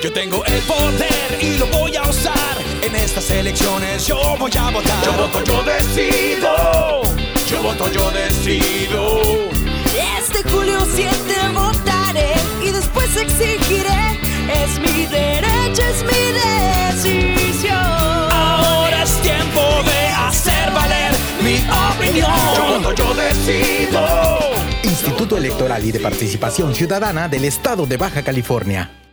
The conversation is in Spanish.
Yo tengo el poder y lo voy a usar. En estas elecciones yo voy a votar. Yo voto, yo decido. Yo voto, yo decido. Este julio 7 votaré y después exigiré. Es mi derecho, es mi decisión. Ahora es tiempo de hacer valer mi opinión. Yo voto, yo decido. Instituto Electoral y de Participación Ciudadana del Estado de Baja California.